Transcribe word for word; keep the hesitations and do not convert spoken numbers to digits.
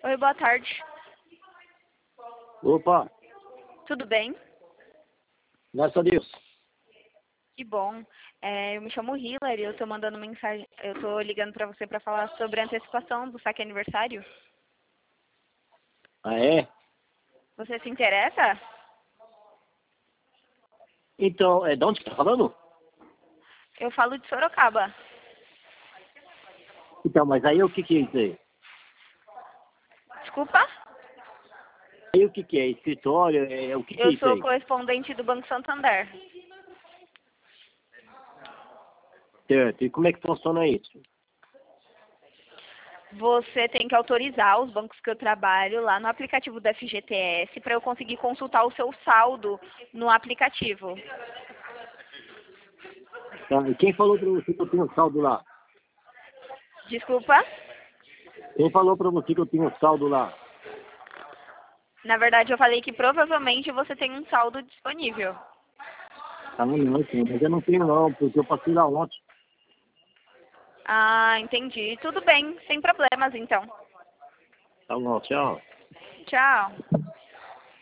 Oi, boa tarde. Opa, Tudo bem? graças a Deus. Que bom. É, eu me chamo Hillary, eu tô mandando mensagem, eu tô ligando para você para falar sobre a antecipação do saque aniversário. Ah, é? Você se interessa? Então, é de onde que tá falando? Eu falo de Sorocaba. Então, mas aí o que que é isso aí? Desculpa? Aí o que que é? Escritório? É, o que que é Eu isso sou aí? correspondente do Banco Santander. Certo, e como é que funciona isso? Você tem que autorizar os bancos que eu trabalho lá no aplicativo do F G T S para eu conseguir consultar o seu saldo no aplicativo. Tá, e quem falou pra você que eu tenho saldo lá? Desculpa? Quem falou pra você que eu tenho saldo lá? Na verdade, eu falei que provavelmente você tem um saldo disponível. Ah, não, sim, mas eu não tenho não, porque eu passei lá ontem. Ah, entendi. Tudo bem, sem problemas então. Tá bom, tchau. Tchau.